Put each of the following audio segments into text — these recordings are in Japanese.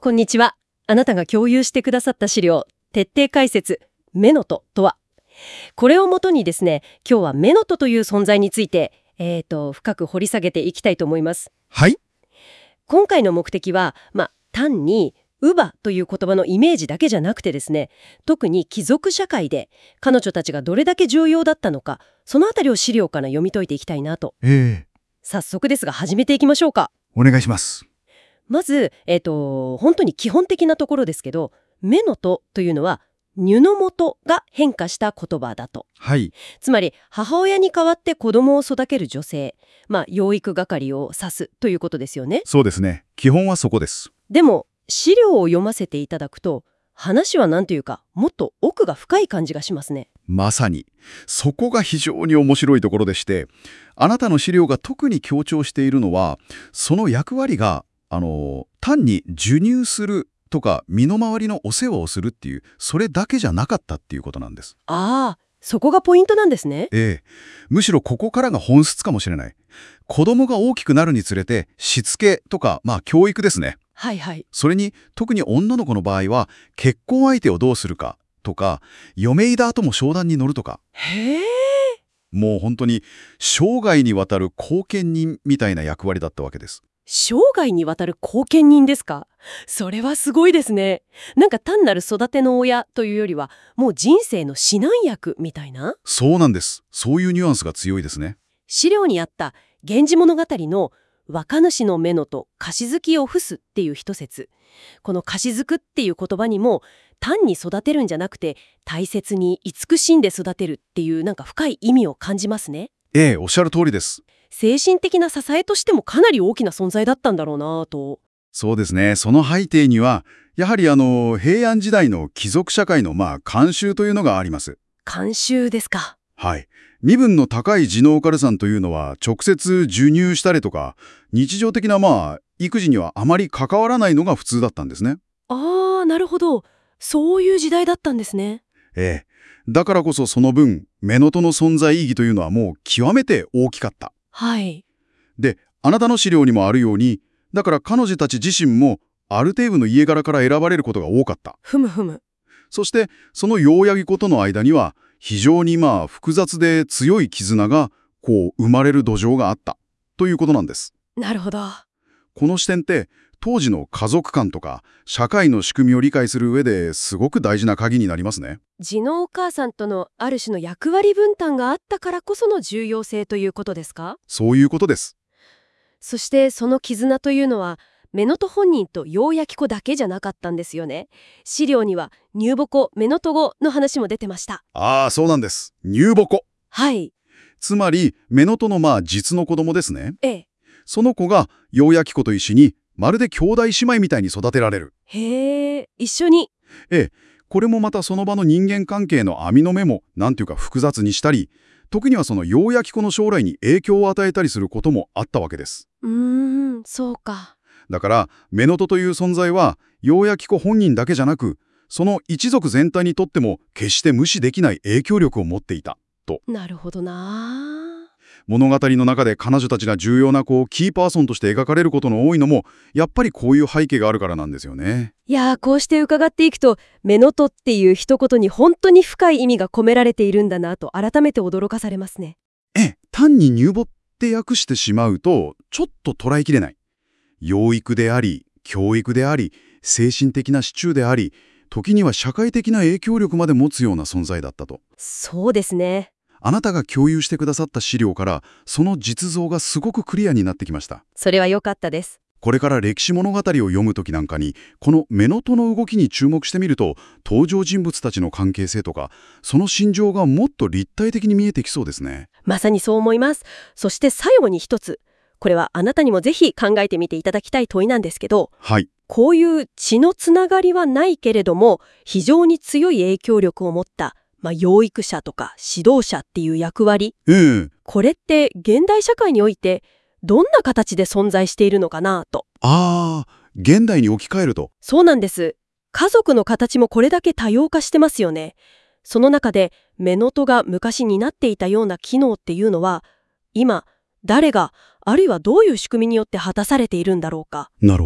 こんにちは。あなたが共有してくださった資料、徹底解説、メノトとは。これをもとにですね、今日はメノトという存在について、深く掘り下げていきたいと思います。 はい。 今回の目的は、単に乳母という言葉のイメージだけじゃなくてですね、特に貴族社会で彼女たちがどれだけ重要だったのか、そのあたりを資料から読み解いていきたいなと。早速ですが始めていきましょうか。 お願いします。 まず、本当に基本的なところですけど、メノトというのは乳の元が変化した言葉だと。 はい。 つまり母親に代わって子供を育てる女性、養育係を指すということですよね。 そうですね。基本はそこです。 でも資料を読ませていただくと、話はなんというかもっと奥が深い感じがしますね。 まさに。そこが非常に面白いところでして、あなたの資料が特に強調しているのは、その役割が、単に授乳するとか身の回りのお世話をするっていう、それだけじゃなかったっていうことなんです。 ああ、そこがポイントなんですね。 むしろここからが本質かもしれない。子供が大きくなるにつれて、しつけとか、教育ですね。 はいはい。 それに特に女の子の場合は結婚相手をどうするかとか、嫁入だ後も商談に乗るとか、 へえ。 もう本当に生涯にわたる後見人みたいな役割だったわけです。 生涯にわたる後見人ですか？それはすごいですね。なんか単なる育ての親というよりは、もう人生の指南役みたいな。 そうなんです。そういうニュアンスが強いですね。 資料にあった源氏物語の若主のメノと貸月を付すっていう一節。この貸付っていう言葉にも、単に育てるんじゃなくて大切に慈しんで育てるっていうなんか深い意味を感じますね。 おっしゃる通りです。 精神的な支えとしてもかなり大きな存在だったんだろうなぁと。 そうですね。その背景には、やはり平安時代の貴族社会の慣習というのがあります。 慣習ですか。 はい。身分の高い児童軽さんというのは直接授乳したりとか、日常的な育児にはあまり関わらないのが普通だったんですね。 ああ、なるほど。そういう時代だったんですね。 だからこそその分、メノトの存在意義というのはもう極めて大きかった。 はい。 で、あなたの資料にもあるように、だから彼女たち自身もある程度の家柄から選ばれることが多かった。 ふむふむ。 そして、その養ヤギ子との間には、非常に複雑で強い絆が生まれる土壌があったということなんです。 なるほど。 この視点って当時の家族観とか社会の仕組みを理解する上ですごく大事な鍵になりますね。 児のお母さんとのある種の役割分担があったからこその重要性ということですか？ そういうことです。 そしてその絆というのはメノト本人と養ヤキ子だけじゃなかったんですよね。資料には乳母子メノト語の話も出てました。 そうなんです。乳母子。 はい。 つまりメノトの実の子供ですね。 ええ。 その子が養ヤキ子と一緒にまるで兄弟姉妹みたいに育てられる。 へえ、一緒に。 これもまたその場の人間関係の網の目も複雑にしたり、特にはその養ヤキ子の将来に影響を与えたりすることもあったわけです。 そうか。 だからメノトという存在は養ヤキ子本人だけじゃなく、その一族全体にとっても決して無視できない影響力を持っていたと。 なるほどな。 物語の中で彼女たちが重要なキーパーソンとして描かれることの多いのも、やっぱりこういう背景があるからなんですよね。 いやー、こうして伺っていくと、メノトっていう一言に本当に深い意味が込められているんだなと改めて驚かされますね。 単に乳母って訳してしまうとちょっと捉えきれない。養育であり、教育であり、精神的な支柱であり、時には社会的な影響力まで持つような存在だったと。 そうですね。 あなたが共有してくださった資料からその実像がすごくクリアになってきました。 それは良かったです。 これから歴史物語を読むときなんかに、このメノトの動きに注目してみると、登場人物たちの関係性とか、その心情がもっと立体的に見えてきそうですね。 まさにそう思います。そして最後に一つ。これはあなたにもぜひ考えてみていただきたい問いなんですけど、 はい。 こういう血のつながりはないけれども、非常に強い影響力を持った、養育者とか指導者っていう役割。これって現代社会において、どんな形で存在しているのかなと。 現代に置き換えると。 そうなんです。家族の形もこれだけ多様化してますよね。その中でメノトが昔担っていたような機能っていうのは、今誰があるいはどういう仕組みによって果たされているんだろうか。 なるほど。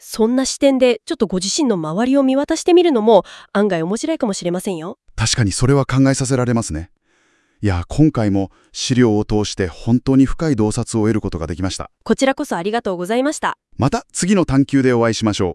そんな視点でちょっとご自身の周りを見渡してみるのも案外面白いかもしれませんよ。 確かにそれは考えさせられますね。いや、今回も資料を通して本当に深い洞察を得ることができました。 こちらこそありがとうございました。 また次の探求でお会いしましょう。